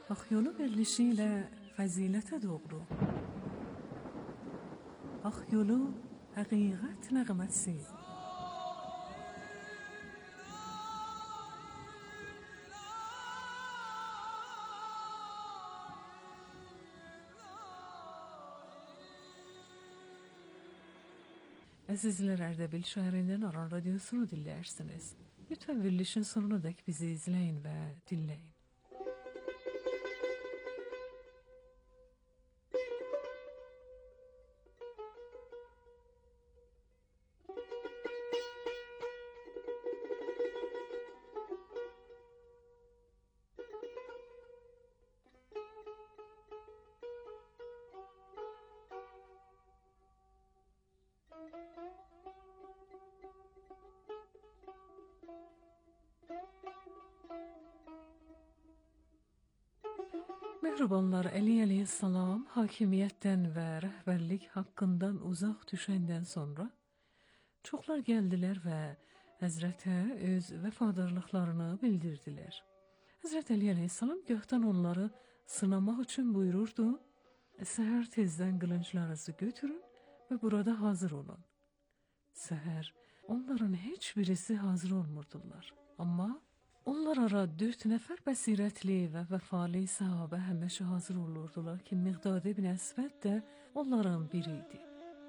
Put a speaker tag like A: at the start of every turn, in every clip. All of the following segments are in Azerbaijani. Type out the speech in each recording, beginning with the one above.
A: Akyolu verilişiyle fəzilətə doğru. Akyolu həqiqət nəğməsi. Əzizlər, Ərdəbil şəhərindən Aran Radiosunu dinləyirsiniz. Lütfen verilişin sonuna dek bizi izleyin və dinləyin. Mehribanlar, Əli əleyhissalam hakimiyyətdən və rəhbərlik haqqından uzaq düşəndən sonra çoxlar gəldilər və Həzrətə öz vəfadarlıqlarını bildirdilər. Həzrət Əli əleyhissalam gökdən onları sınamaq üçün buyururdu: səhər tezdən qılınclarınızı götürün və burada hazır olun. Səhər onların heç birisi hazır olmurdular. Amma onlar ara 4 nəfər bəsirətli və vəfalı sahabə həmişə hazır olurdular ki, Miqdad ibn Əsvəd də onların biri idi.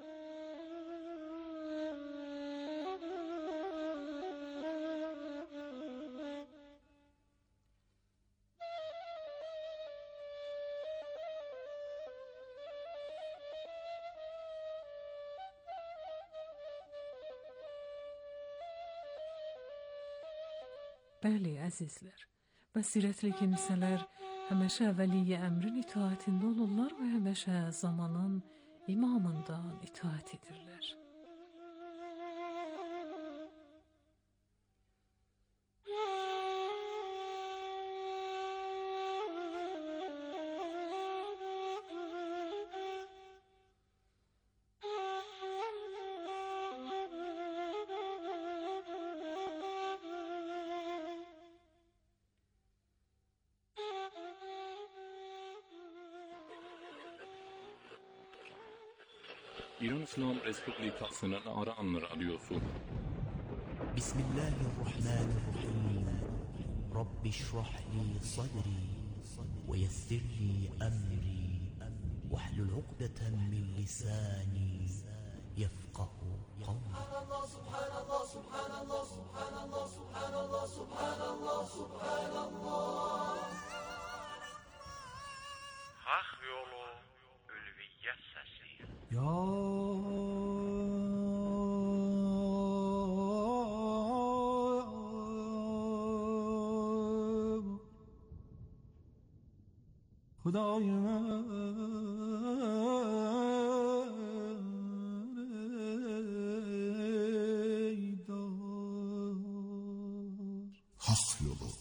A: Bəli, əzizlər, bəsirətli kimsələr həmişə vəliyə əmrin itaətində olurlar və həmişə zamanın imamından itaət edirlər.
B: İran İslam Respublikasının Aran Radyosu.
C: Bismillahirrahmanirrahim. Rabbi şrah li sadri ve yessir li emri vahlul uqdeten min lisani yefqahu qawli.
D: Subhanallah, subhanallah, subhanallah, subhanallah, subhanallah, subhanallah.
E: Hak yolu ülviyyət səsi.
D: Ya Hudayım
C: Hak yolu.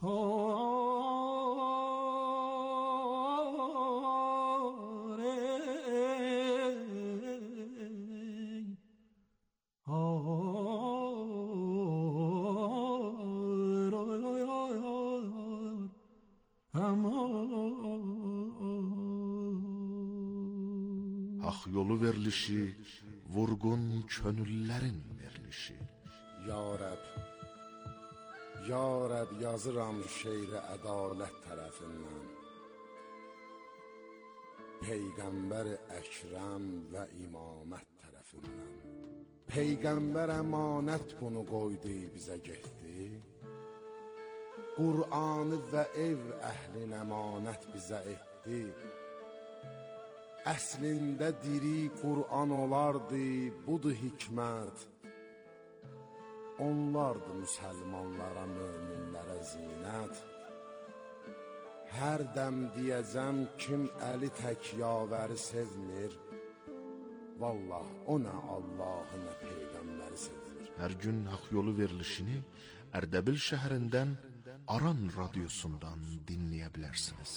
F: Hak yolu verilişi, vurgun könüllərin verilişi.
G: Ya Rəb, Ya Rəb, yazıram şeiri ədalət tərəfindən. Peyğəmbər Əkrəm və imamət tərəfindən. Peyğəmbər əmanət bunu qoydu, bizə getdi. Qur'anı və ev əhlin əmanət bizə etdi. Əslində diri Qur'an olardı, budur hikmət. Onlardı müsəlmanlara, möminlərə zinət. Hər dəm deyəcəm, kim əli tək yavəri sevmir, vallah o nə Allahı, nə Peyğəmbəri sevmir.
F: Hər gün hak yolu verilişini Ərdəbil şəhərindən Aran Radyosundan dinləyə bilərsiniz.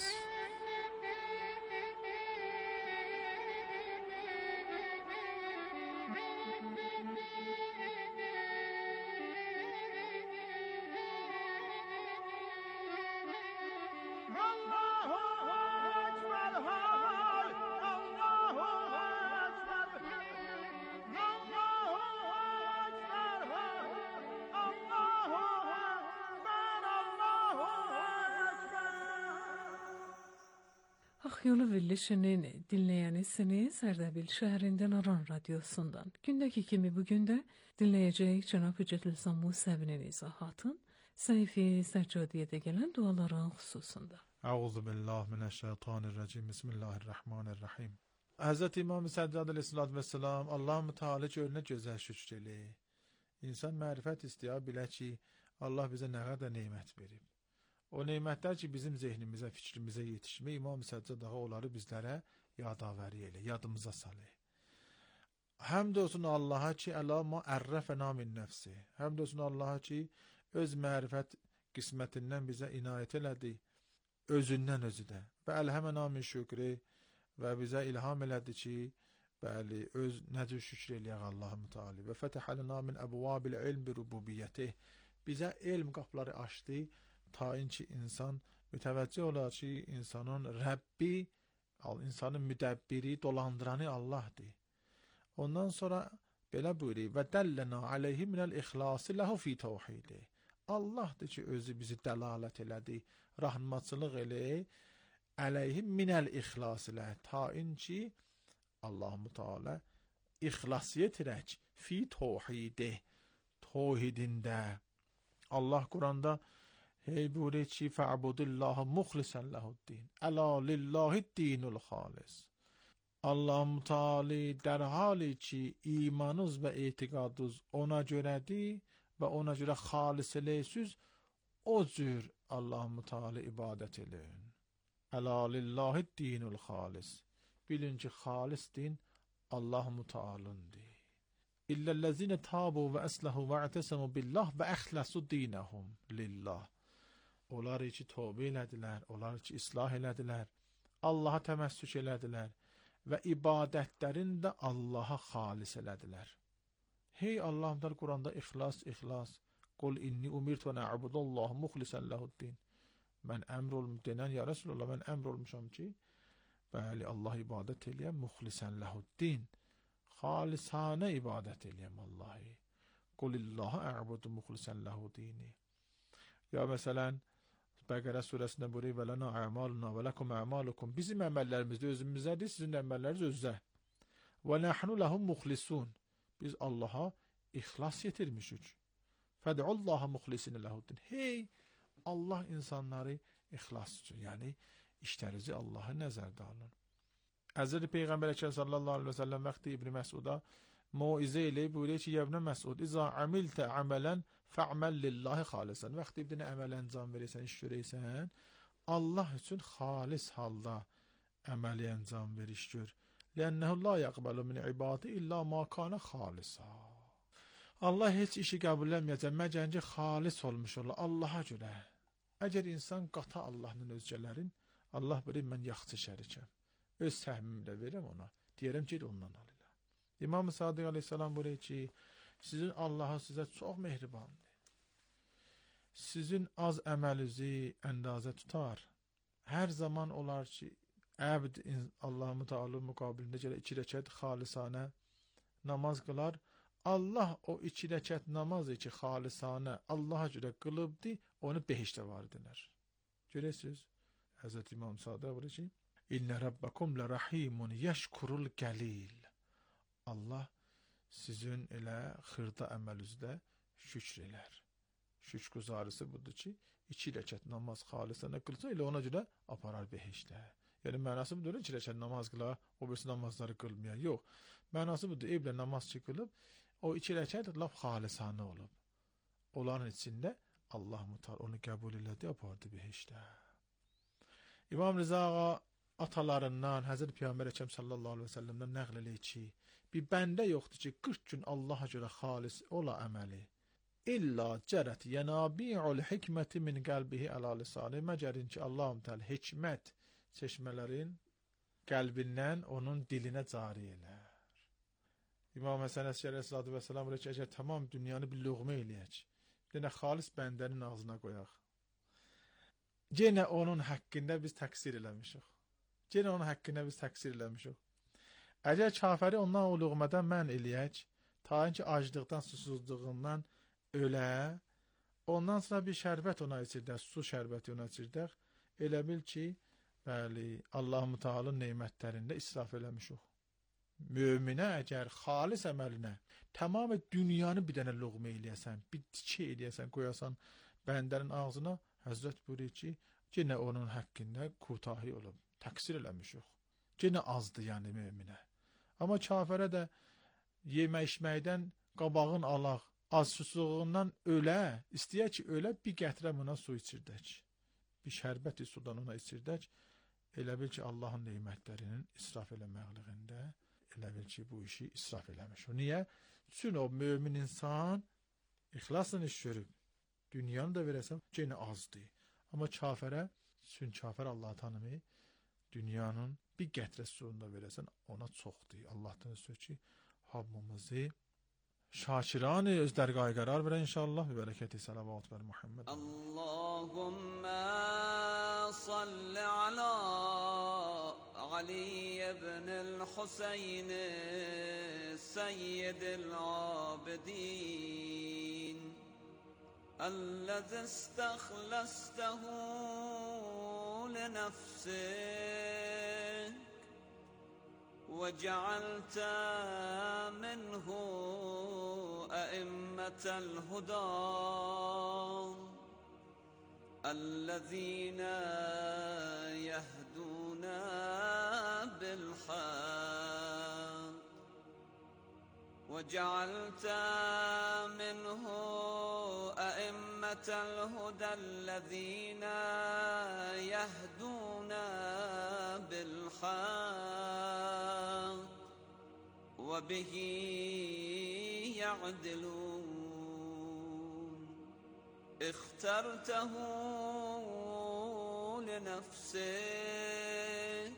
E: Allahu
A: Hak Yolu verilişinin dinleyenisiniz Erdebil şehrinden Aran Radyosu'ndan. Gündeki kimi bugün de dinleyeceğik Cenab-ı Cedilsan Musevi'nin izahatın Seyfi Seccadiye'de gelen duaların hususunda.
D: Euzubillahimineşşeytanirracim. Bismillahirrahmanirrahim. Hz. İmam Seccad aleyhissalatü vesselam Allah-u Teala önüne güzel şükür eli. İnsan mərifət istəyə bilə ki, Allah bizə nə qədər neymət verib. O neymətlər ki, bizim zehnimizə, fikrimizə yetişmə, İmam Səccad ağa onları bizlərə yadavəri elə, yadımıza salı. Həmd olsun Allaha ki, əla ma ərrəfəna min nəfsi. Həmd olsun Allaha ki, öz mərifət qismətindən bizə inayət elədi, özündən özü də. Və əlhəmənə min şükri və bizə ilham elədi ki, bəli, öz necə şükür eləyək Allah-u Teala. Və fətəhəlina min əbvabil ilm bi rububiyyətih. Bizə elm qapıları açdı, tayin ki insan mütəvəccih olar ki, insanın Rəbbi, insanın müdəbbiri, dolandıranı Allahdır. Ondan sonra belə buyuruyor, və dəllənə aleyhi minəl ixlası ləhu fi təvhidi. Allahdır ki, özü bizi dəlalət elədi, rahmatçılıq elə, aleyhi minəl ixlası ləh, tayin ki, Allah-u Teala ixlasiyyət edək, fi təvhidi, təvhidində. Allah Quranda hey buyuruyor ki, fa'budillaha muxlisan lehu'd-din. Ela lillahi'd-dinul xalis. Allah-u Teala در حالی ki imanınız və etiqadınız ona görədir və ona görə xalis eləyəsiz, o cür Allah-u Teala ibadət eləyin. Ela lillahi'd-dinul xalis. Bilin ki, xalis din Allah-u Teala'ndır. İllellezine tabu və əsləhu və ətəsəmu billah və əxləsu dinəhum lillah. Onlar ki tövbə elədilər, onlar ki islah elədilər, Allaha təməssük elədilər və ibadətlərini də Allaha xalis elədilər. Hey Allah'ım der Kur'an'da ihlas. Kul inni umirtu en a'budallaha muhlisen lehu'd-din. Ben denen ya Resulallah, ben emrolmuşam ki bəli Allah ibadet eləyəm muhlisen lehu'd-din. Xalisane ibadet eləyəm Allah'ı. Kulillaha a'budu muhlisen lehu'd-dini. Ya məsələn Bəqərə surəsində buyuruyor və lana a'maluna və lakum a'malukum. Bizim əməllərimiz də özümüzdədir, sizin əməlləriniz özünüzdə. Və nahnu lahum muxlisun. Biz Allaha ixlas yetirmişik. Fəd'ullaha muxlisin lehu'd-din. Hey Allah insanları ixlas üçün, yəni işlərinizi Allaha nəzərdə alın. Həzrəti Peyğəmbər sallallahu aleyhi və səlləm vaxtı İbn Məsuda موعظه ilə buyuruyor ki, Yevne Məsud, İza amilte amelen fa'mel lillahi xalisan. Vaxtı bir dənə əməl əncam verirsən, iş görəysən, Allah üçün xalis halda əməli əncam ver, iş gör. Lənəhu la yaqbalu min ibadi illa ma kana xalisa. Allah heç işi qəbul etməyəcək, məgər ki xalis olmuş ola Allaha görə. Əgər insan qata Allahın özgələrin, Allah bilir mən yaxşı şərikəm. Öz səhmimlə verəm ona. Deyərəm ki, ondan alır. İmam Sadiq aleyhisselam buyuruyor ki, sizin Allah'a size çok mehribandır. Sizin az əməlinizi əndazə tutar. Hər zaman olar ki, əbd Allah-u Teala müqabilində gələ 2 rəkət xalisanə namaz qılar. Allah o 2 rəkət namazı ki, xalisanə Allaha görə qılıbdı, onu behişdə var edilər. Görəsiniz, Hz. İmam Sadiq buyuruyor ki, İnne Rabbakum le rahimun yeşkurul gəlil. Allah sizin elə xırda əməlinizdə şükr elər. Şükürguzarısı budur ki, 2 rəkət namaz xalisana qılsa, elə ona görə aparar behişdə. Yəni mənası budur, 2 rəkət namaz qılar, o birisi namazları qılmaya. Yox, mənası budur, evlə namaz qılıb, o 2 rəkət laf xalisana olub. Onların içində Allah mutar onu qəbul elədi, apardı behişdə. İmam Rıza ağa atalarından, Həzrət Peyğəmbər Əkəm sallallahu aleyhi və səlləmdən nəql eləyir ki, bir bəndə yoxdur ki, 40 gün Allaha görə xalis ola əməli. İlla cərət yənabi'ul hikməti min qəlbihi əla lisani. Məgərin ki, Allahum Teala hikmət çeşmələrin qəlbindən onun dilinə cari elər. İmam Həsən Əsgəri aleyhissalatu vesselam buyuruyor ki, əgər tamam dünyanı bir lüğmə eləyək, yenə xalis bəndənin ağzına qoyaq. Yenə onun haqqında biz təqsir eləmişik. Yenə onun haqqında biz təqsir eləmişik. Əgər kafiri ondan o lüğmədən mən eləyək, tayin ki aclıqdan, susuzluğundan ölə, ondan sonra bir şərbət ona içirdək, su şərbəti ona içirdək, elə bil ki, Bəli, Allah Teala nemətlərində israf eləmişik. Möminə əgər xalis əməlinə tamam dünyanı bir dənə luğma eləyəsən, bir tikə eləyəsən, qoyasan bəndənin ağzına, Həzrət buyurur ki, yenə onun haqqında kutahi olub, təqsir eləmişik. Yenə azdır yəni möminə. Amma kafirə də yemək içməkdən qabağın alaq, az susuzluğundan ölə, istəyər ki ölə, bir gətirəm ona su içirdək. Bir şərbəti sudan ona içirdək. Elə bil ki Allahın nemətlərinin israf eləməqliyində, elə bil ki bu işi israf eləmiş. Niyə? Çünki o mömin insan ixlasla iş görüb. Dünyanı da verəsən, yenə azdır. Amma kafirə, çünki kafir Allah tanımır, dünyanın bir qətrə suyunda verəsən, ona çoxdur. Allah'tan söz ki, hamımızı şakiran özləri qayqarar verə inşallah. Və bərəkəti salavat və Muhammed.
H: Allahümme salli ala Ali ibn el-Huseyn seyyidil abidin الذي استخلصته لنفسك وجعلت منه أئمة الهدى الذين يهدون بالحق وجعلت منه أئمة الهدى الذين يهدون بالحق وبه يعدلون اخترته لنفسك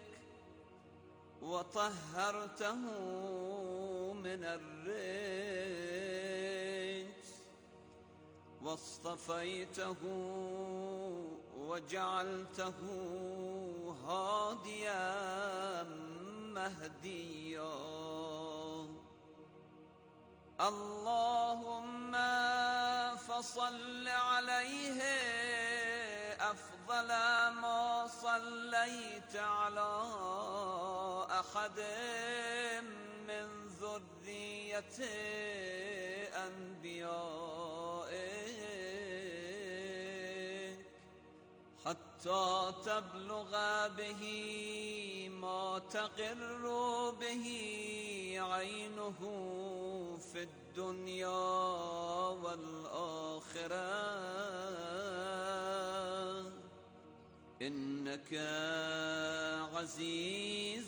H: وطهرته من الرجس واصطفيته وجعلته هاديا مهديا اللهم فصل عليه أفضل ما صليت على أحد من ذرية أنبيائك حتى تبلغ به ما تقر به عينه في الدنيا والآخرة إنك عزيز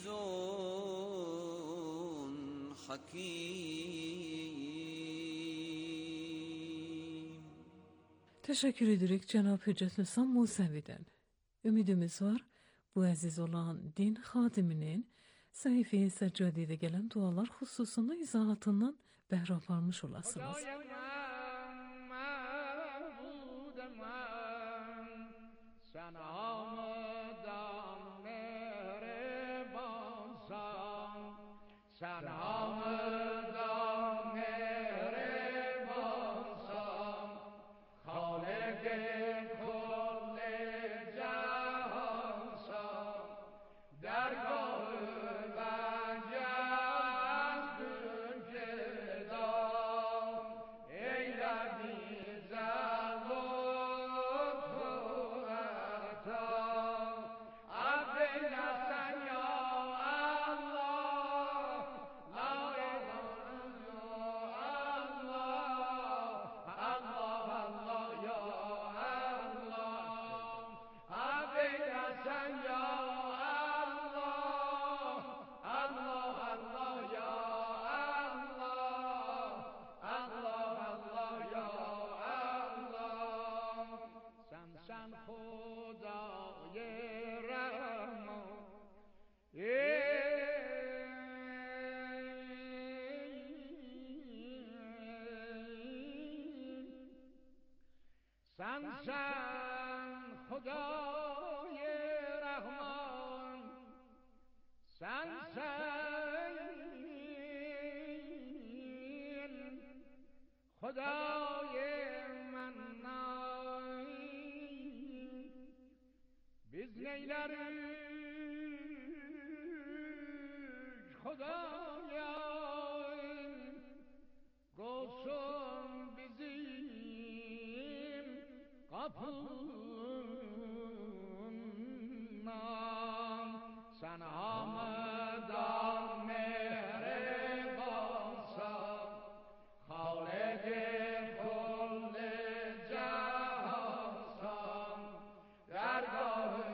H: حكيم.
A: Teşekkür edirik Cenab-ı Hüccetül İslam Musevi'den. Ümidimiz var, bu əziz olan din xadiminin səhifəyə səccadidə gələn dualar xüsusunda izahatından bəhrə aparmış olasınız.
I: خدای منای biz neylerim Xudayım Qolsun bizim kapından Sen hamıdan mehribansan Xalq-i kulli cahansan Dergahı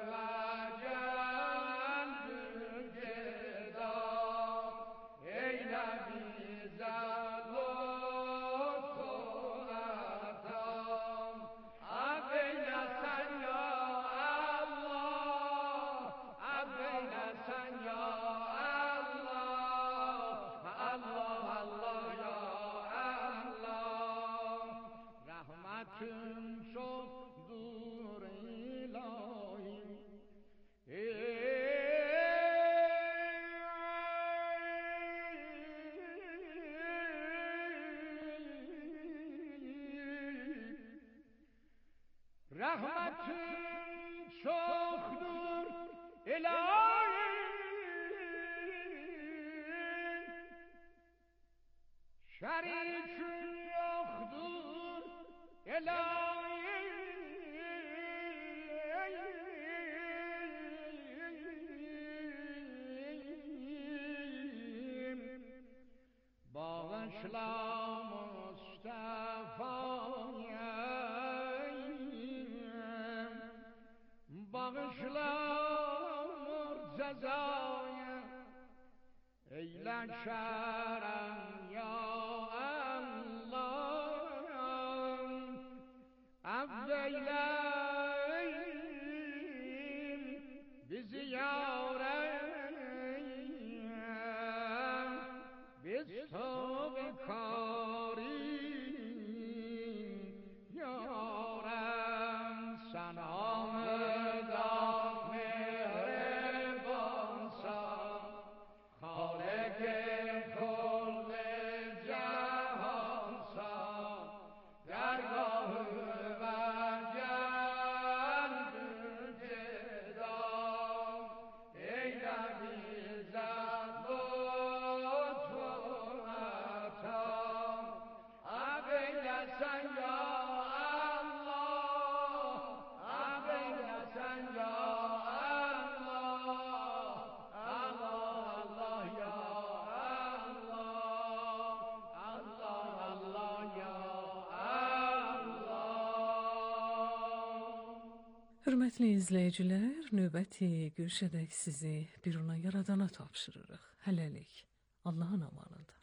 I: geldim geda Eyle bize lütfun atam Affeylesen ya Allah Affeylesen ya Allah Allah Allah ya Allah Rahmetin çoktur ilahi Rahmetin çoktur ilahi Şerikin yoktur ilahi Bağışla Mustafa'ya Bağışla Murteza'ya Eyle şerem ya Allah Affeyle bizi yârem Biz tövbe karin yârem Sen hamıdan mehribansan Xalq-i kulli cahansan Dergahı geldim geda Eyle bize lütfun atam Affeylesen ya Allah Affeylesen ya Allah Allah Allah ya Allah Allah Allah ya Allah
A: Hörmətli izləyicilər, növbəti görüşədək sizi bir ona yaradana tapşırırıq. Hələlik, Allahın amanında.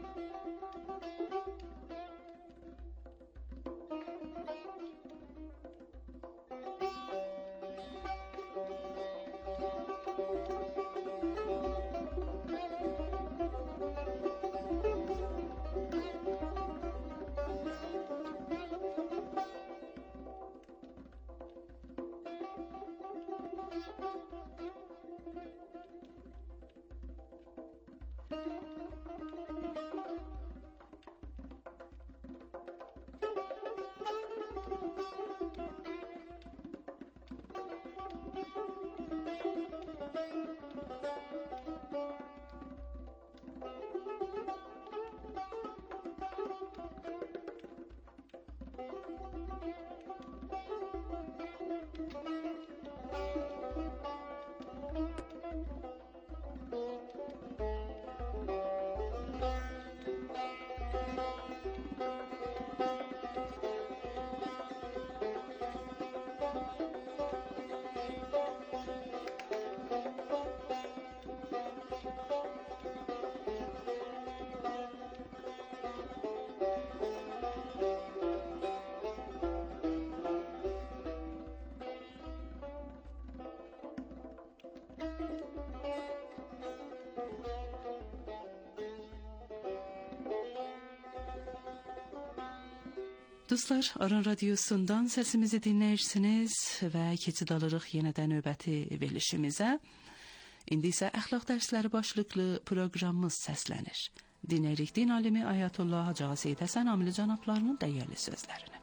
J: Dostlar, Aran Radiosu'ndan səsimizi dinləyirsiniz və keçid alırıq yenə də növbəti verilişimizə. İndi isə əxlaq dərsləri başlıqlı proqramımız səslənir. Dinləyirik din alimi Ayətullah Hacı Ağa Seyid Həsən Amili cənablarının dəyərli sözlərini.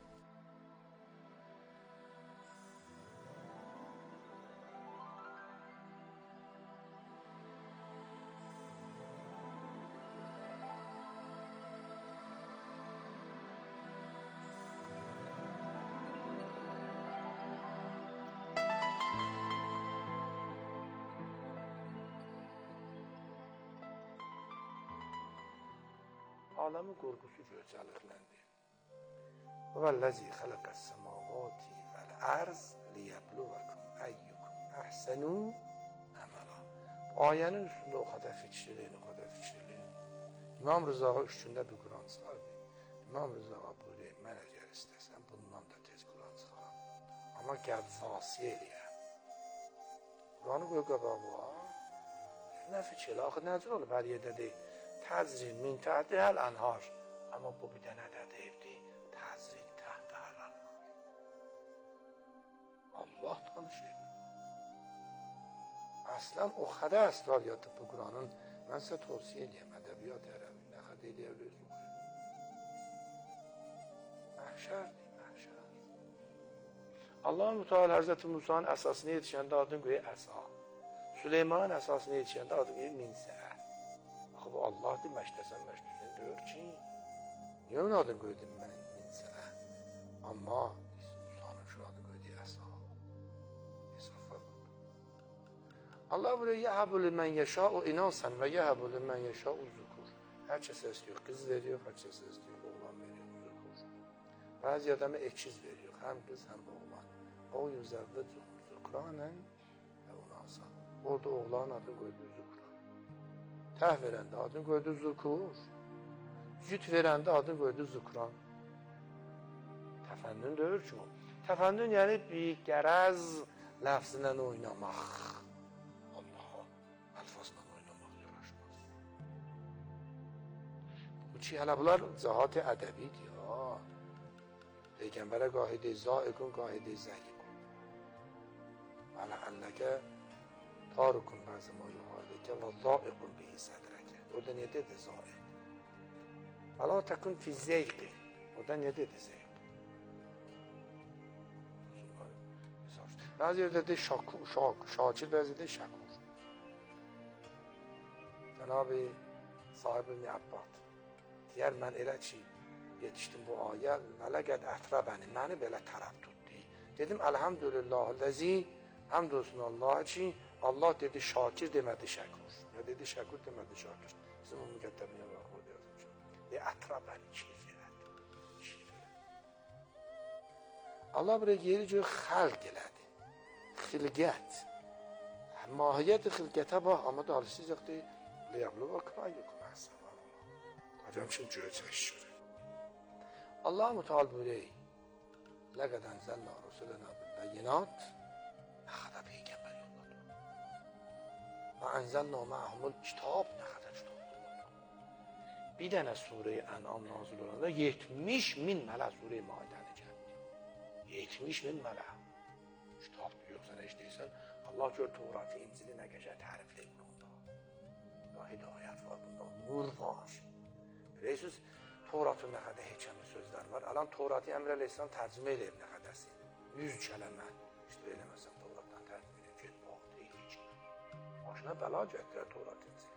K: Aləmin qorxusu göcəlikləndi. Vəllazi xalaqas semawati vel arz liyebluvakum ayyukum ahsanu amala. Ayənin üstündə o qədər fikirləyin. İmam Rızağa üstündə bir Quran çıxardı. İmam Rızağa buyuruyor, mən əgər istəsəm bundan da tez Quran çıxaram. Amma gəl fasiyə eləyə. Quranı qoy qabağa. Nə fikirlə? Axı necə olub hər yerdə deyil. تزرین من تحت الانهار اما bu bir dənə də deyibdi tezrin تحت الانهار Allah danışır اصلا o qədər əsrar yatıb bu Quranın mən sizə tövsiyə edeyim ədəbiyyat ərəbi nə qədər eləyirsiniz mahşər Allah-u Teala Hazreti Musa'nın əsasını yetişəndə adını qoyur əsa Süleymanın əsasını yetişəndə adını qoyur minsə bu Allah deməkdəsən deyir ki, niyə onun adını qoydum mən minsə? Amma Musanın şu adını qoydu əsa. Allah buraya yəhəbu limən yəşəu inasən və yəhəbu limən yəşəu zukur. Hər kəsə istəyir, qız veriyor, hər kəsə istəyir, oğlan veriyor, zukur. Bəzi adamı ekiz veriyor, həm qız, həm oğlan. O yüzəvvə zukranən və unasan. Orada oğlan adını qoydu zukur. Təh verəndə adını qoydu zukur. Cüt verəndə adını qoydu zukran. Təfənnün deyir ki o. Təfənnün yəni bir qərəz ləfzinlə oynamaq. Allah'a əlfazla oynamaq yaraşmaz. Bu ki, hələ bunlar cəhət-i ədəbidir ya. Peyğəmbərə qahid-i zaiqun, qahid-i zəyiqun. Hələ əlləqə tarukun bəzi ma yuhadəkə və zaiqun bihi sədrəkə. Orada niyə dedi zaiq? Əla təkun fi zeyqi. Orada niyə dedi zeyq? Bəzi yerdə de şakir, bəzi də şəkur. Cənab-ı sahib-i Əbbad deyər, mən elə ki, yetişdim bu ayə, mələqəd ətrəbəni, məni belə tərəf tutdu. Dedim, əlhəmdülillahləzi, həmd olsun Allah ki, Allah dedi şakir demədi şəkur. Ya dedi şəkur demədi şakir. Bizim o müqəddəmiyə bax, orada yazmışam. Ətrəbəni keyf elədi. Allah buraya yeri göy xəlq elədi. Xilqət. Mahiyyət xilqətə bax, amma da alışsızlıqdır. Liyəblu və qınayyukum əhsən. Həmçinin gözəşir. Allah Teala buyuruyor. Laqad anzalna rusulana bil-bayyinat. Ne kadar peygamber yolladı. Ve anzalna ma'ahumul kitab, ne kadar kitap yolladı. Bir tane Sure-i En'am nazil olanda 70 bin mələk Sure-i Maide'ni geldi. 70 bin mələk. Kitap yoksa ne işteysen Allah gör Tevrat'ı, İncil'i ne gece tarifleyip bunda. Ya hidayet var bunda, nur var. Bilirsiniz, Tevrat'ın ne kadar hekemi sözler var. Alan Tevrat'ı Emre Aleyhisselam tercüme edeyim ne kadarsı. 100 kelime. İşte eylemezsem Tevrat'tan tercüme edeyim. Get bak, değil hiç. Başına bela gettiler Tevrat'ı, İncil'i.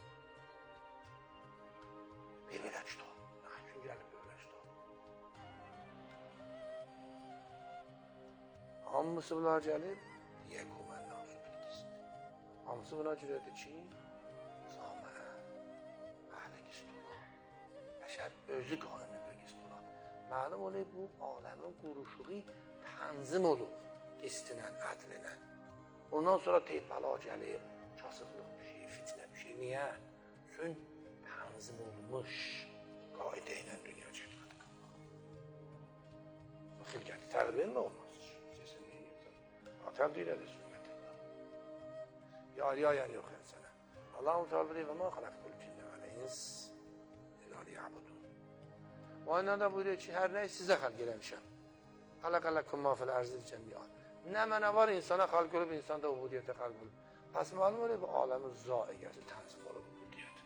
K: Bir belə kitap. Ne gün gelip böyle kitap. Hamısı bunlar gelip yekumen nasu bilgisi. Hamısı buna cürədir ki, zamə, əhləqist ola. Bəşər özü qanını bəqist ola. Məlum olub bu aləmin quruşuğu tənzim olub. Qistinən, ədlinən. Ondan sonra teyb bəla gəlib, kasıqlıq bir şey, fitnə bir şey. Niyə? Çünki tənzim olmuş qaidə ilə dünya çəkmədi. Bu xilqəti təqdir mi olmaz? Təbdil edir sünnət Allah. Yariyayan yox insana. Allah-u Teala buyuruyor ve ma halaktul cinne vel ins illa liya'budun. O aynada buyuruyor ki her neyi size halk eləmişəm. Halakalakum ma fil arzil cemiyan. Ne mənə var insana halk olub, insanda ubudiyyətə halk olub. Pəs malum oluyor bu aləmin zaigəsi tənzim olub ubudiyyət.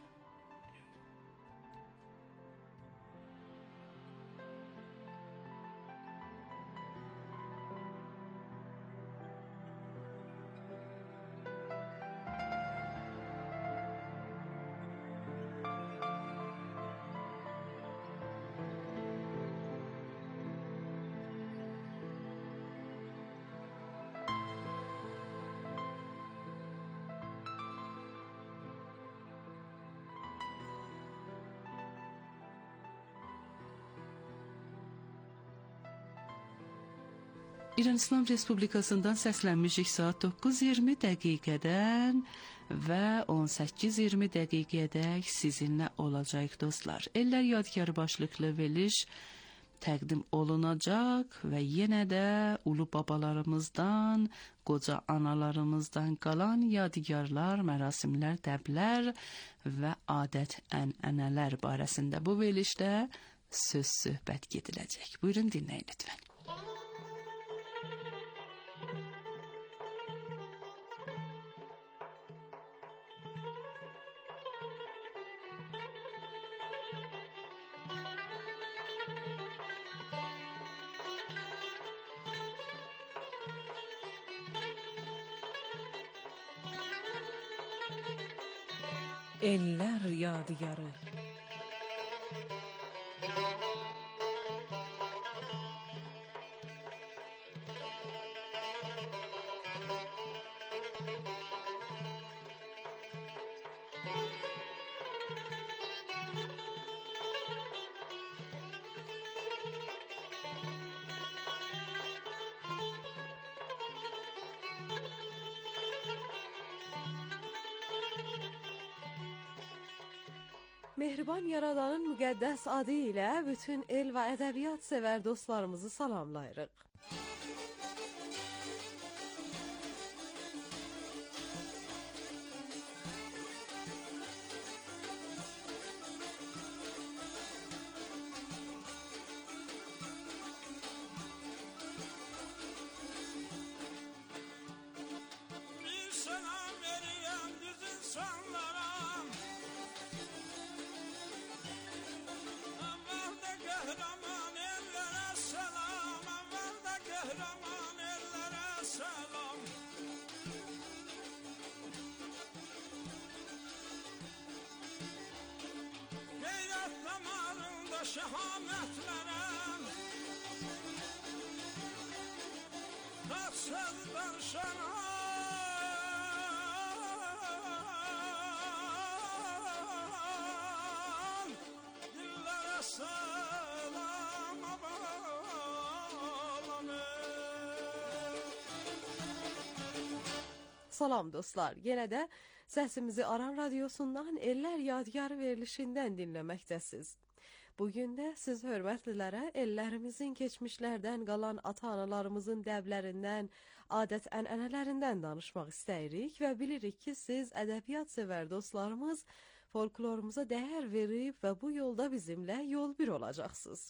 J: İran İslam Respublikasından səslənmişik saat 9:20 dəqiqədən və 18:20 dəqiqədək sizinlə olacaq dostlar. Eller yadgarı başlıqlı veriliş təqdim olunacaq və yenə də ulu babalarımızdan, qoca analarımızdan qalan yadigarlar, mərasimlər, dəblər və adət-ənənələr barəsində bu verilişdə söz söhbət gediləcək. Buyurun dinləyin lütfən.
A: Eller yadigarı.
L: Mehriban Yaradanın müqəddəs adı ilə bütün el və ədəbiyyat sevər dostlarımızı salamlayırıq.
M: Şehametlerem tatsızdan şanan dillere selam
L: Salam dostlar, yenə də səsimizi Aran Radiosundan Ellər Yadigarı verilişindən dinləməkdəsiz. Bugün də siz hörmətlilərə ellərimizin keçmişlərdən qalan ata-analarımızın dəblərindən, adət-ənənələrindən danışmaq istəyirik və bilirik ki, siz ədəbiyyat sevər dostlarımız folklorumuza dəyər verib və bu yolda bizimlə yol bir olacaqsınız.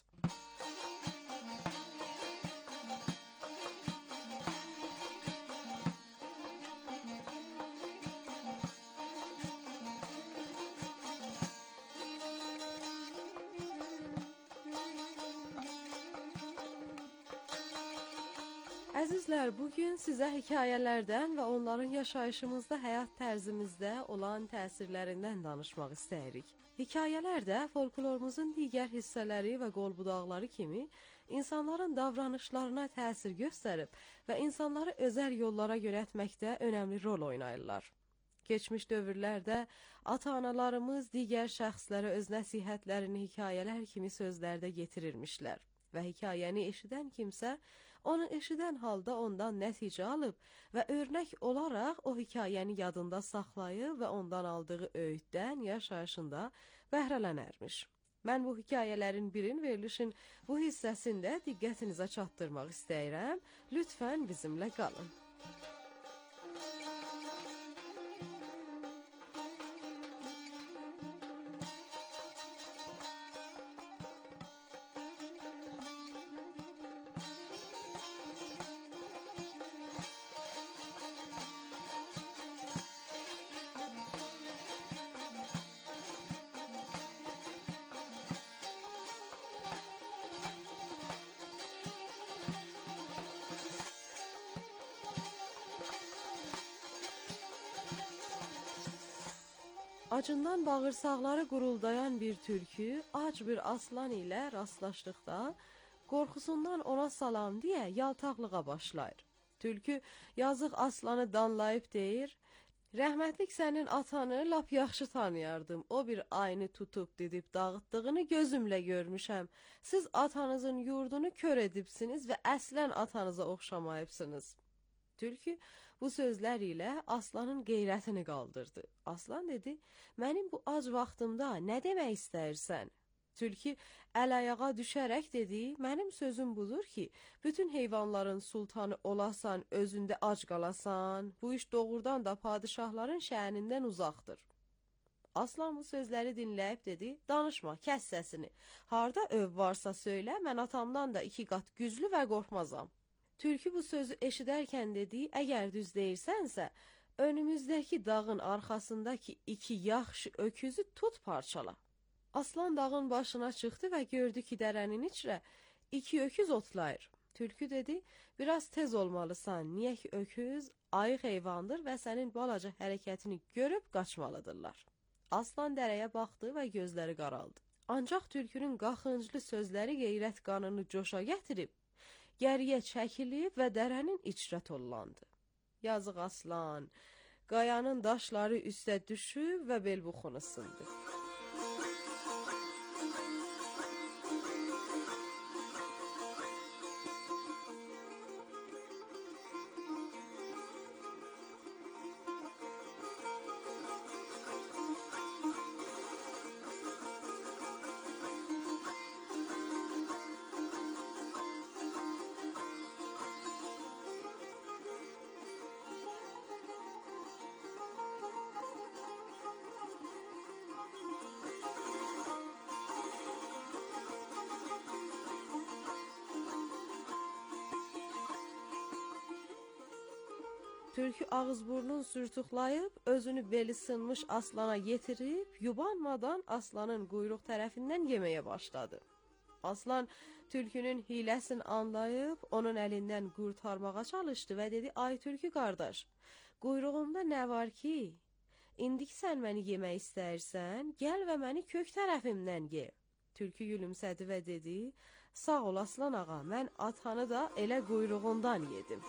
L: Əzizlər, bugün sizə hekayələrdən və onların yaşayışımızda, həyat tərzimizdə olan təsirlərindən danışmaq istəyirik. Hekayələr də folklorumuzun digər hissələri və qolbudaqları kimi insanların davranışlarına təsir göstərib və insanları özəl yollara yönəltməkdə önəmli rol oynayırlar. Keçmiş dövrlərdə ata-analarımız digər şəxslərə öz nəsihətlərini hekayələr kimi sözlərdə yetirirmişlər və hekayəni eşidən kimsə onu eşidən halda ondan nəticə alıb və örnək olaraq o hekayəni yadında saxlayıb və ondan aldığı öğütdən yaşayışında bəhrələnərmiş. Mən bu hekayələrin birin verilişin bu hissəsində diqqətinizə çatdırmaq istəyirəm. Lütfən bizimlə qalın. Acından bağırsaqları quruldayan bir tülkü, ac bir aslan ilə rastlaşdıqda, qorxusundan ona salam deyə yaltaqlığa başlayır. Tülkü yazıq aslanı danlayıb deyir, rəhmətlik sənin atanı lap yaxşı tanıyardım. O bir ayını tutub didib dağıtdığını gözümlə görmüşəm. Siz atanızın yurdunu kör edibsiniz və əslən atanıza oxşamayıbsınız. Tülkü bu sözlər ilə aslanın qeyrətini qaldırdı. Aslan dedi, mənim bu ac vaxtımda nə demək istəyirsən? Tülkü əl-ayağa düşərək dedi, mənim sözüm budur ki, bütün heyvanların sultanı olasan, özündə ac qalasan, bu iş doğrudan da padişahların şənindən uzaqdır. Aslan bu sözləri dinləyib dedi, danışma, kəs səsini. Harda öv varsa söylə, mən atamdan da 2 qat güclü və qorxmazam. Tülkü bu sözü eşidərkən dedi, əgər düz deyirsənsə, önümüzdəki dağın arxasındakı 2 yaxşı öküzü tut parçala. Aslan dağın başına çıxdı və gördü ki, dərənin içrə 2 öküz otlayır. Tülkü dedi, biraz tez olmalısan, niyə ki öküz ayıq heyvandır və sənin balaca hərəkətini görüb qaçmalıdırlar. Aslan dərəyə baxdı və gözləri qaraldı. Ancaq tülkünün qaxınclı sözləri qeyrət qanını coşa gətirib, gəriyə çəkilib və dərənin içrə tollandı. Yazıq aslan, qayanın daşları üstə düşüb və belbuxunu sındı. Tülkü ağız-burnun sürtüqlayıb, özünü beli sınmış aslana yetirib, yubanmadan aslanın quyruq tərəfindən yeməyə başladı. Aslan tülkünün hiləsini anlayıb, onun əlindən qurtarmağa çalışdı və dedi, ay tülkü qardaş, quyruğumda nə var ki? İndik sən məni yemək istəyirsən, gəl və məni kök tərəfimdən ye. Tülkü gülümsədi və dedi, sağ ol aslan ağa, mən atanı da elə quyruğundan yedim.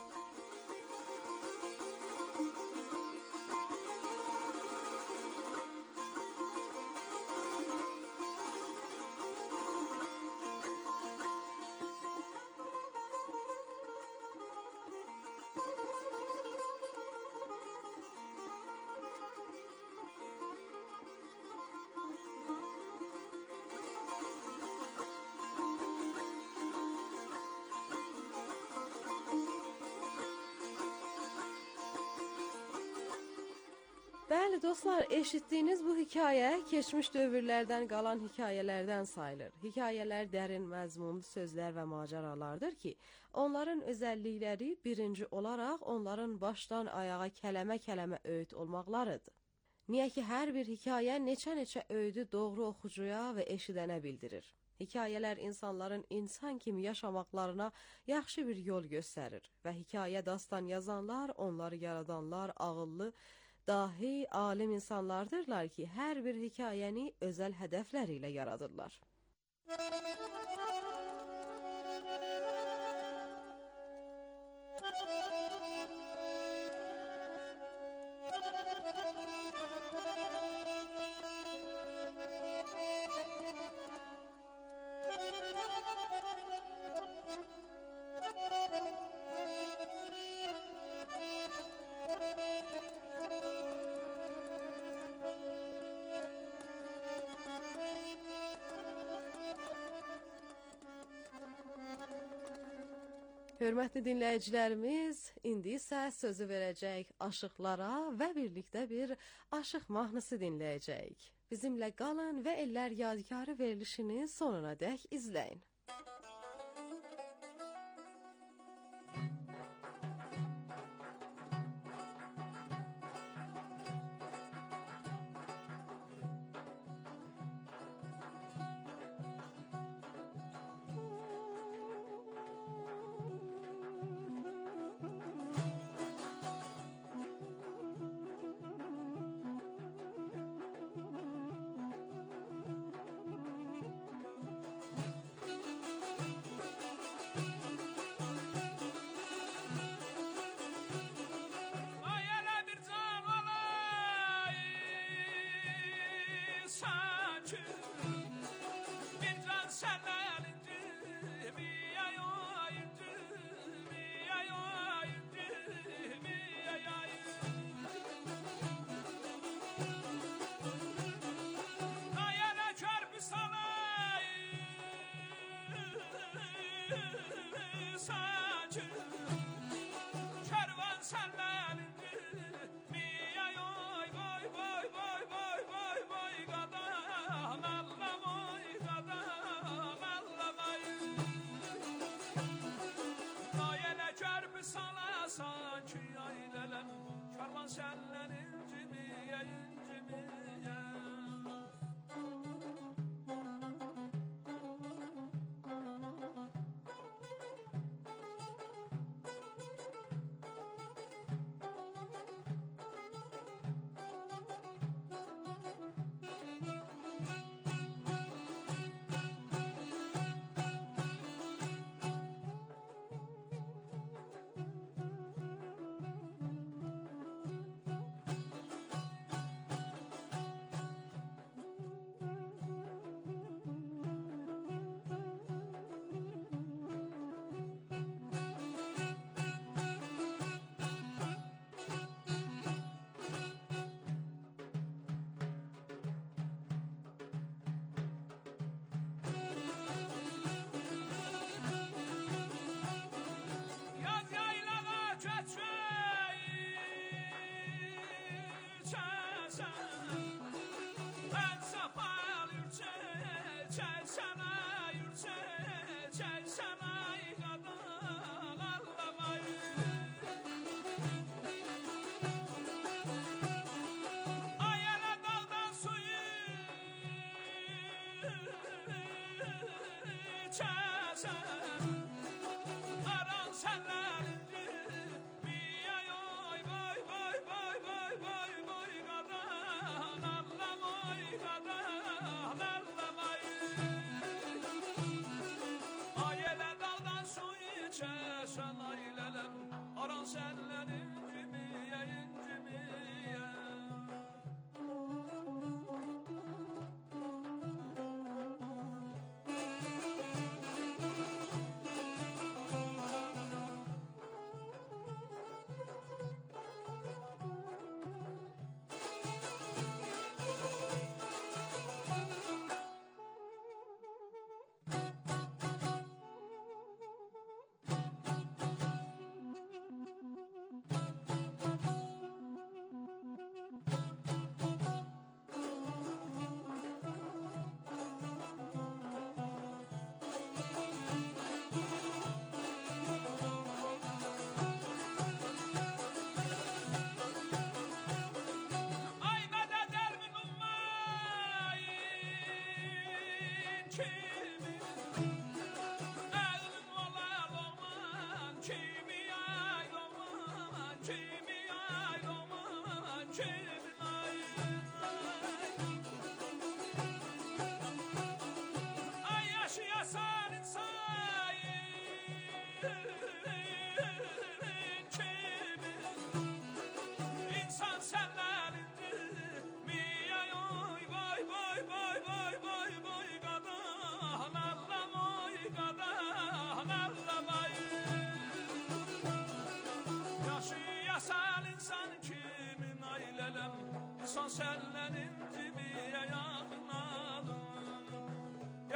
L: Bəli dostlar, eşitdiyiniz bu hikayə keçmiş dövrlərdən qalan hekayələrdən sayılır. Hekayələr dərin məzmunlu sözlər və macəralardır ki, onların özəllikləri birinci olaraq onların başdan ayağa kələmə-kələmə öyüd olmaqlarıdır. Niyə ki, hər bir hekayə neçə-neçə öyüdü doğru oxucuya və eşidənə bildirir. Hekayələr insanların insan kimi yaşamaqlarına yaxşı bir yol göstərir və hekayə dastan yazanlar, onları yaradanlar ağıllı, dahi, alim insanlardırlar ki, hər bir hekayəni özəl hədəfləri ilə yaradırlar. Hörmətli dinləyicilərimiz, indi isə sözü verəcək aşıqlara və birlikdə bir aşıq mahnısı dinləyəcək. Bizimlə qalın və Ellər Yadigarı verilişini sonuna dək izləyin.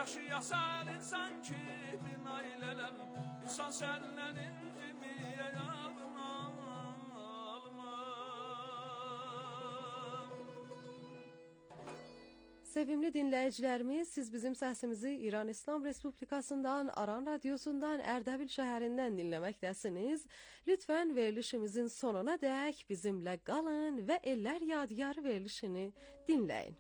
M: yaşayasan insan kimi nailələm İnsan səndən incimiyə yarına
L: Sevimli dinləyicilərimiz, siz bizim səsimizi İran İslam Respublikasından, Aran Radyosundan, Ərdəbil şəhərindən dinləməkdəsiniz. Lütfən verilişimizin sonuna dək bizimlə qalın və Ellər Yadigarı verilişini dinləyin.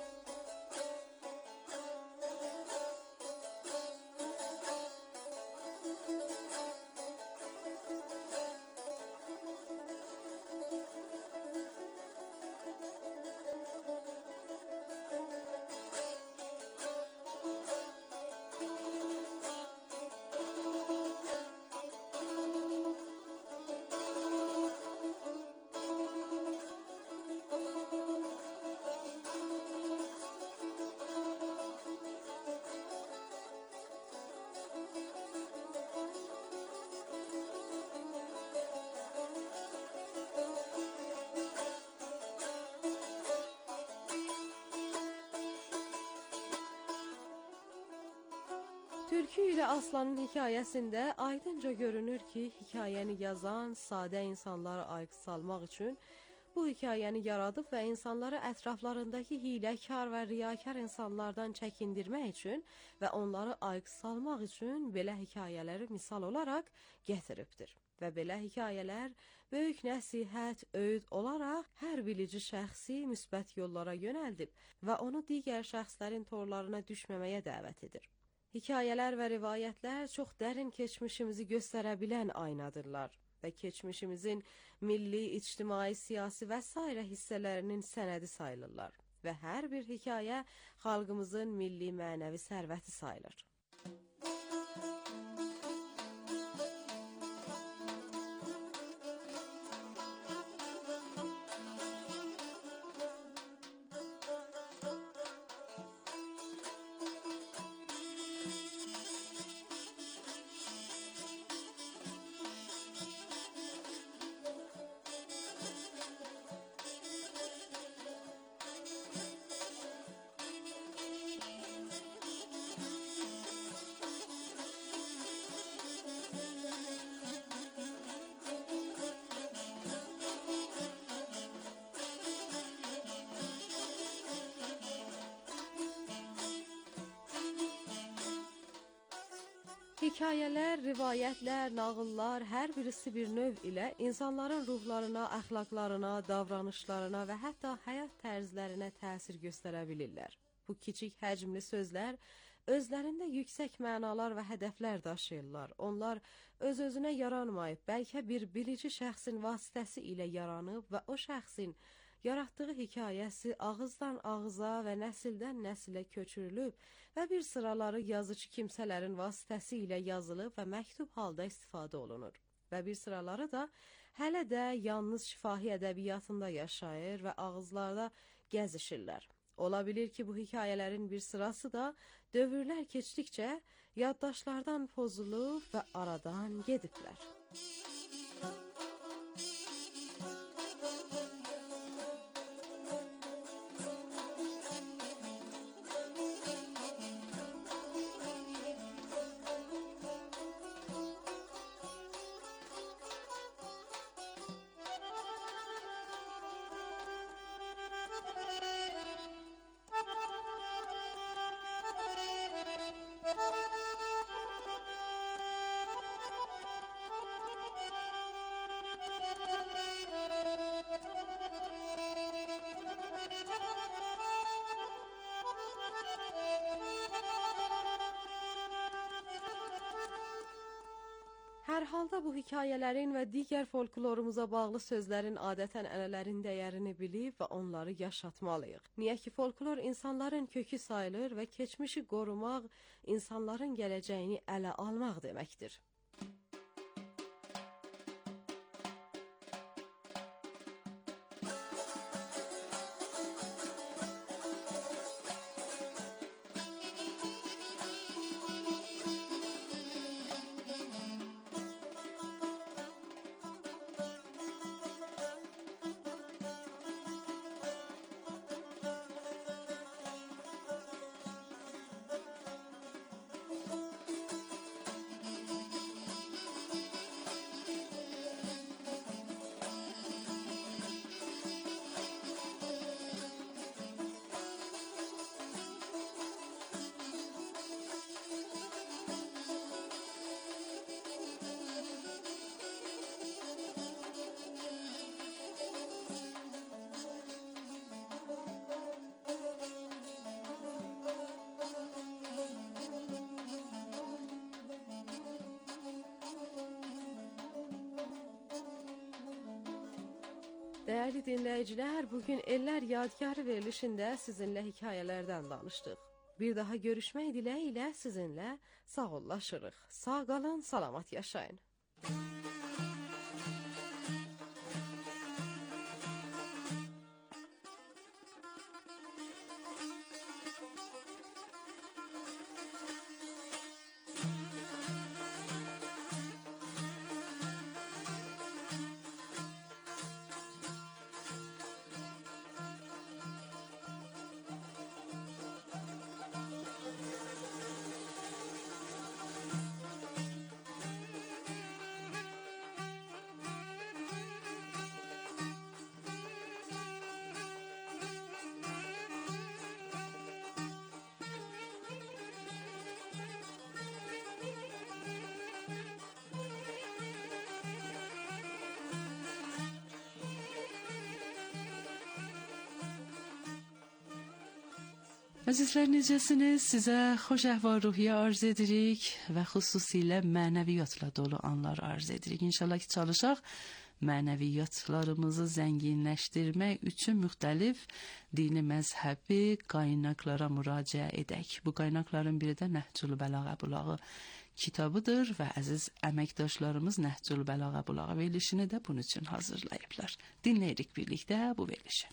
L: Tülkü ilə Aslanın hekayəsində aydınca görünür ki, hekayəni yazan sadə insanları ayıq salmaq üçün bu hekayəni yaradıb və insanları ətraflarındakı hiləkar və riyakar insanlardan çəkindirmək üçün və onları ayıq salmaq üçün belə hekayələri misal olaraq gətiribdir. Və belə hekayələr böyük nəsihət, öyüd olaraq hər bilici şəxsi müsbət yollara yönəldib və onu digər şəxslərin torlarına düşməməyə dəvət edir. Hekayələr və rivayətlər çox dərin keçmişimizi göstərə bilən aynadırlar və keçmişimizin milli, ictimai, siyasi və s. hissələrinin sənədi sayılırlar və hər bir hekayə xalqımızın milli mənəvi sərvəti sayılır. Hekayələr, rivayətlər, nağıllar hər birisi bir növ ilə insanların ruhlarına, əxlaqlarına, davranışlarına və hətta həyat tərzlərinə təsir göstərə bilirlər. Bu kiçik həcmli sözlər özlərində yüksək mənalar və hədəflər daşıyırlar. Onlar öz-özünə yaranmayıb, bəlkə bir bilici şəxsin vasitəsi ilə yaranıb və o şəxsin yaratdığı hekayəsi ağızdan ağıza və nəsildən nəsilə köçürülüb və bir sıraları yazıcı kimsələrin vasitəsi ilə yazılıb və məktub halda istifadə olunur. Və bir sıraları da hələ də yalnız şifahi ədəbiyyatında yaşayır və ağızlarda gəzişirlər. Ola bilir ki, bu hekayələrin bir sırası da dövrlər keçdikcə yaddaşlardan pozulub və aradan gediblər. Hər halda bu hekayələrin və digər folklorumuza bağlı sözlərin adətən ənələrin dəyərini bilib və onları yaşatmalıyıq. Niyə ki, folklor insanların kökü sayılır və keçmişi qorumaq, insanların gələcəyini ələ almaq deməkdir. Değerli dinleyiciler, bugün Eller Yadigarı verilişinde sizinle hikayelerden danıştık. Bir daha görüşmek dileğiyle sizinle sağollaşırıq. Sağ qalın, salamat yaşayın.
J: Əzizlər, necəsiniz? Sizə xoş əhval-ruhiyyə arz edirik və xüsusilə mənəviyyatla dolu anlar arz edirik. İnşallah ki, çalışaq mənəviyyatlarımızı zənginləşdirmək üçün müxtəlif dini məzhəbi qaynaqlara müraciət edək. Bu qaynaqların biri də Nəhcül Bəlağə Bulağı kitabıdır və əziz əməkdaşlarımız Nəhcül Bəlağə Bulağı verilişini də bunun üçün hazırlayıblar. Dinləyirik birlikdə bu verilişi.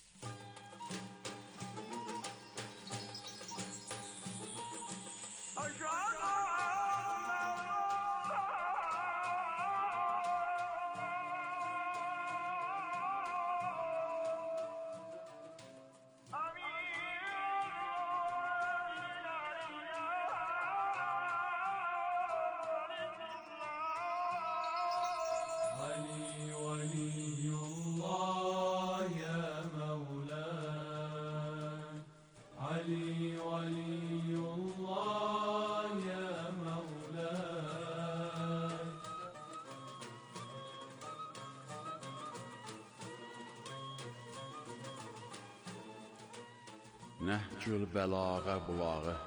M: علي ولي الله يا مولاي علي ولي الله يا مولاي
N: Nəhcül Bəlağə Bulağı.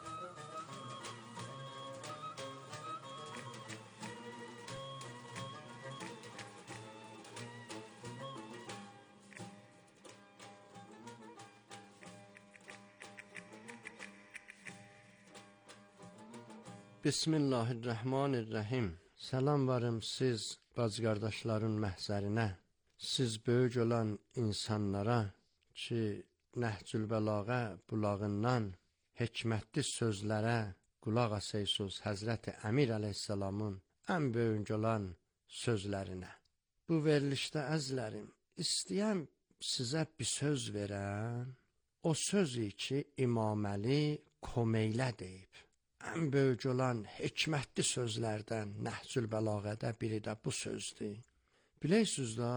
N: Bismillahirrahmanirrahim. Salam varım siz bacı qardaşların məhzərinə, siz böyük olan insanlara ki, Nəhcül Bəlağə bulağından hikmətli sözlərə qulaq asayısınız Həzrəti Əmir əleyhissalamın ən böyük olan sözlərinə. Bu verilişdə əzlərim, istəyəm sizə bir söz verəm. O sözü ki, İmam Əli Komeylə deyib. Ən böyük olan hikmətli sözlərdən Nəhcül Bəlağədə biri də bu sözdür. Bilirsiniz da,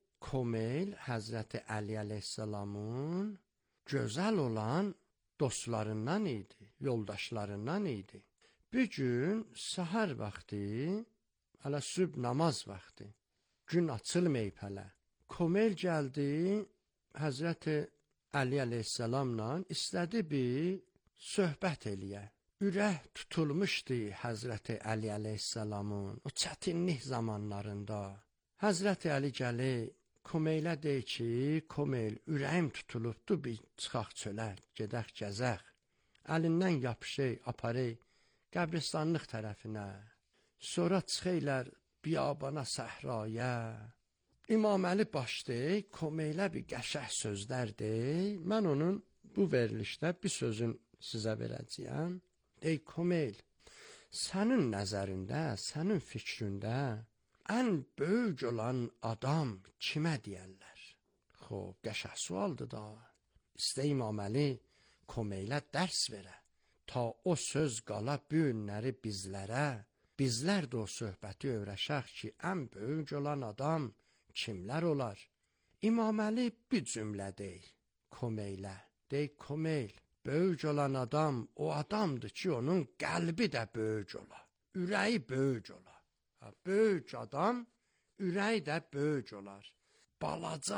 N: Komeyl Həzrəti Əli əleyhissalamın gözəl olan dostlarından idi, yoldaşlarından idi. Bir gün səhər vaxtı, hələ sübh namaz vaxtı, gün açılmayıb hələ. Komeyl gəldi Həzrəti Əli əleyhissalamla, istədi bir söhbət eləyə. Ürək tutulmuşdu Həzrəti Əli əleyhissalamın o çətinlik zamanlarında. Həzrəti Əli gəlir, Komeylə deyir ki, Komeyl, ürəyim tutulubdu, bir çıxaq çölə, gedək gəzək. Əlindən yapışır, aparır qəbristanlıq tərəfinə. Sonra çıxırlar biyabana, səhraya. İmam Əli başlayır, Komeylə bir qəşəng sözlər deyir. Mən onun bu verilişdə bir sözün sizə verəcəyəm. Ey Komeyl, sənin nəzərində, sənin fikrində ən böyük olan adam kimə deyərlər? Xoş, qəşəng sualdır da. İstə İmam Əli Komeylə dərs verə. Ta o söz qala bu günləri bizlərə. Bizlər də o söhbəti öyrəşək ki, ən böyük olan adam kimlər olar? İmam Əli bir cümlə deyir Komeylə. Deyir, Komeyl, böyük olan adam o adamdır ki, onun qəlbi də böyük ola, ürəyi böyük ola. Böyük adam, ürəyi də böyük olar. Balaca,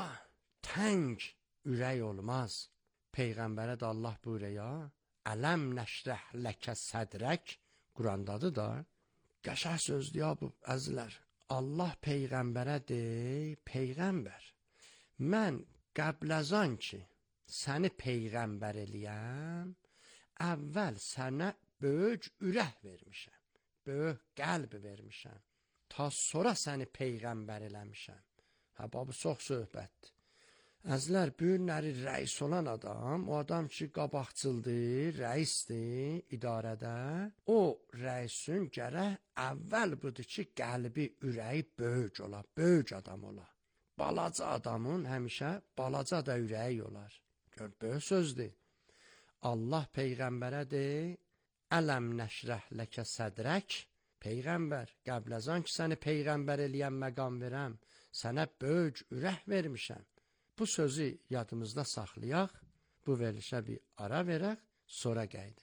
N: təng ürək olmaz. Peyğəmbərə də Allah buyuruyor ya, ələm nəşrəh ləkə sədrək, Qurandadır da. Qəşəng sözdür ya bu əzlər. Allah Peyğəmbərə deyir, Peyğəmbər, mən qəbl az an ki səni peyğəmbər eləyəm, əvvəl sənə böyük ürək vermişəm, böyük qəlb vermişəm, ta sonra səni peyğəmbər eləmişəm. Bu çox söhbətdir. Əzlər, bu günləri rəis olan adam, o adam ki qabaqçıldır, rəisdir idarədə, o rəisin gərək əvvəl budur ki, qəlbi, ürəyi böyük ola, böyük adam ola. Balaca adamın həmişə balaca da ürəyi olar. Gör, böyük sözdür. Allah peyğəmbərə deyir, ələm nəşrəh ləkə sədrək, peyğəmbər, qəbləzan ki, səni peyğəmbər eləyən məqam verəm, sənə böyük ürək vermişəm. Bu sözü yadımızda saxlayaq, bu verilişə bir ara verək, sonra qayıdıq.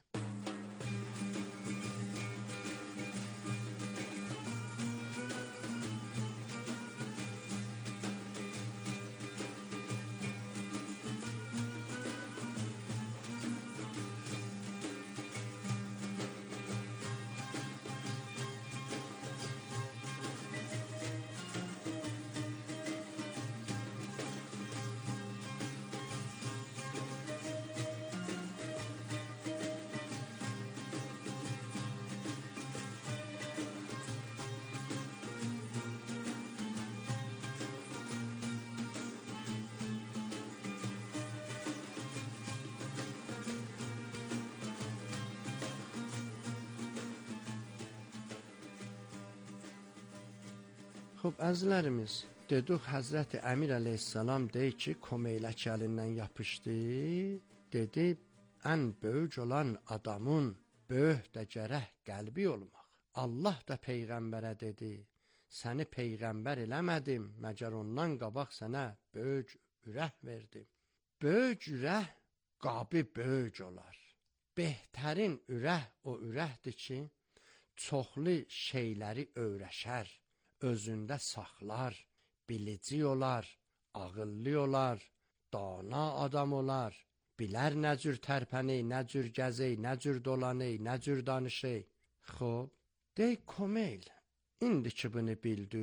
N: Xub, əzlərimiz, dedik Həzrəti Əmir əleyhissalam deyir ki, Komeylə əlindən yapışdı, dedi, ən böyük olan adamın böyük də gərək qəlbi olmaq. Allah da Peyğəmbərə dedi, səni Peyğəmbər eləmədim, məgər ondan qabaq sənə böyük ürək verdim. Böyük ürək qabı böyük olar. Behtərin ürək o ürəkdir ki, çoxlu şeyləri öyrəşər. Özündə saxlar, bilici olar, ağıllı olar, dana adam olar, bilər nə cür tərpəni, nə cür gəzi, nə cür dolanı, nə cür danışı. Xob, dey Komeyl, indi ki bunu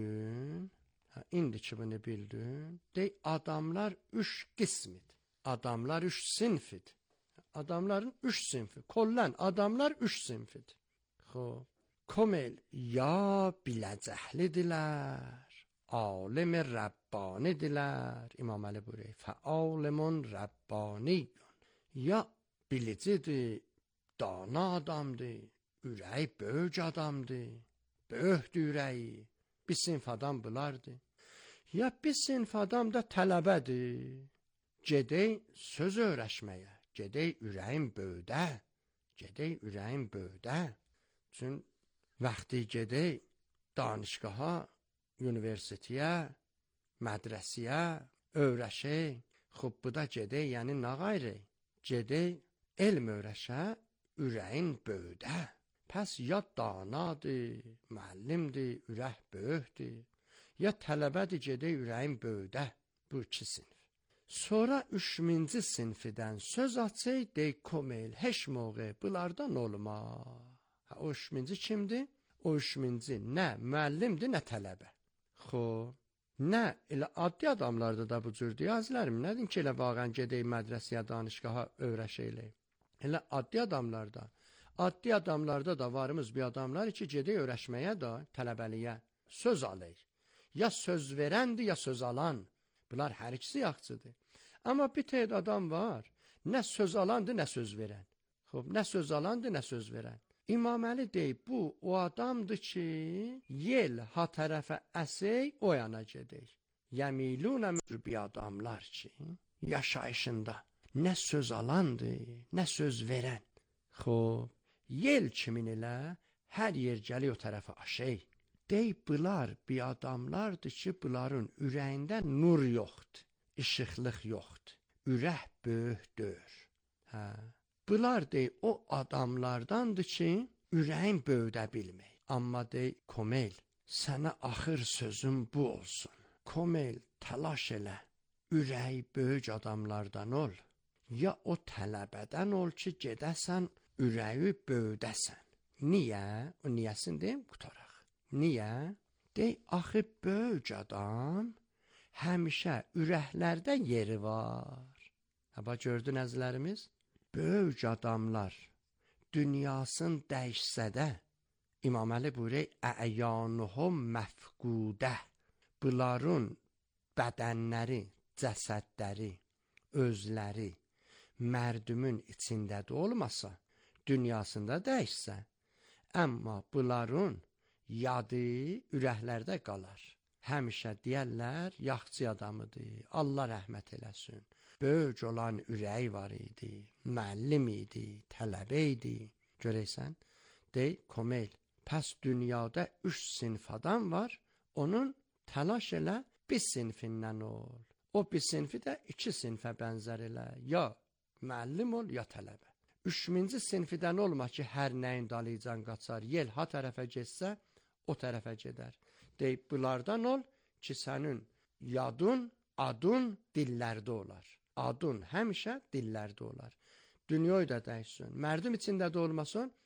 N: bildin, dey adamlar 3 qismid, adamlar 3 sinfid, adamların 3 sinfi, kollən adamlar 3 sinfid. Xob, Komeyl, ya biləcəhlidirlər, alim Rəbbanidirlər, İmam Əli buyuruyor, fəalimun Rəbbaniyun, ya bilicidir, dana adamdır, ürəyi böyük adamdır, böyükdür ürəyi, bir sinf adam bunlardır, ya bir sinf adam da tələbədir, gedək söz öyrəşməyə, gedək ürəyin böyüdə, çünki vaxtı gedək danışqaha, universiteye, mədrəsiyə, öyrəşək, xub bu da gedək, yəni nə qayri? Gedək, elm öyrəşə, ürəyin böyüdə. Pəs ya danadır, müəllimdir, ürək böyükdür, ya tələbədir, gedək ürəyin böyüdə. Bu 2 sinf. Sonra 3-cü sinfidən söz açıq, dey Komeyl, heç moğə, bunlardan olmaz. O 3-cü kimdir? O 3-cü nə müəllimdir, nə tələbə. Xob, nə elə addi adamlarda da bu cür deyazlərim, nədir ki, elə vağən gedək mədrəsiyə, danışqaha öyrəşəylək. Elə addi adamlarda da varımız bir adamlar ki, gedək öyrəşməyə da, tələbəliyə söz alır. Ya söz verəndir, ya söz alan. Bunlar hər ikisi yaxçıdır. Amma bir təyid adam var, nə söz alandır, nə söz verən. Xob, nə söz alandır, nə söz verən. İmam Əli deyib, bu o adamdır ki, yel ha tərəfə əsək, o yana gedək. Yəmilunə bir adamlar ki, yaşayışında nə söz alandır, nə söz verən. Xob, yel kimin elə, hər yer gəli o tərəfə aşək. Deyib, bunlar bir adamlardır ki, bunların ürəyində nur yoxdur, işıqlıq yoxdur, ürək böyükdür. Bunlar deyib, o adamlardandır ki, ürəyin böyüdə bilmək. Amma deyib, Komeyl, sənə axır sözüm bu olsun. Komeyl, təlaş elə, ürəyi böyük adamlardan ol. Ya o tələbədən ol ki, gedəsən, ürəyi böyüdəsən. Niyə? O niyəsini deyim, qutaraq. Niyə? Dey, axı böyük adam həmişə ürəklərdə yeri var. Bax gördün əzizlərimiz, böyük adamlar dünyasını dəyişsə də, İmam Əli buyuruyor, əyanuhum məfqudə. Bunların bədənləri, cəsədləri, özləri mərdumun içindədir olmasa, dünyasında dəyişsə, amma bunların yadı ürəklərdə qalar. Həmişə deyərlər, yaxçı adamıdır, Allah rəhmət eləsin. Böyük olan ürəyi var idi, müəllim idi, tələbə idi. Görəysən, dey, Komel, pəs dünyada 3 sinif adam var, onun təlaş elə bir sinfindən ol. O bir sinfi də 2 sinfə bənzər elə, ya müəllim ol, ya tələbə. 3-cü sinfidən olma ki, hər nəyin dalıcan qaçar, yel ha tərəfə getsə, o tərəfə gedər. Deyib, bunlardan ol ki, sənin yadın, adın dillərdə olar. Adın həmişə dillərdə olar. Dünyayı da dəyişsin. Mərdum içində də olmasın,